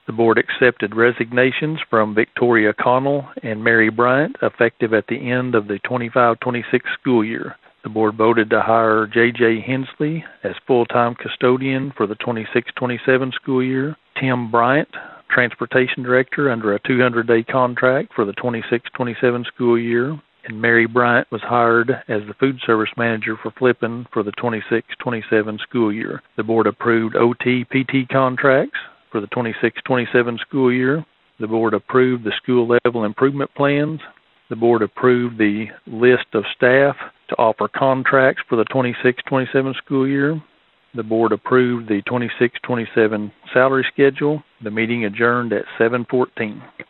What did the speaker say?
The board accepted resignations from Victoria Connell and Mary Bryant effective at the end of the 25-26 school year. The board voted to hire J.J. Hensley as full-time custodian for the 26-27 school year. Tim Bryant, transportation director, under a 200-day contract for the 26-27 school year. And Mary Bryant was hired as the food service manager for Flippin for the 26-27 school year. The board approved OT-PT contracts for the 26-27 school year. The board approved the school level improvement plans. The board approved the list of staff to offer contracts for the 26-27 school year. The board approved the 26-27 salary schedule. The meeting adjourned at 7:14.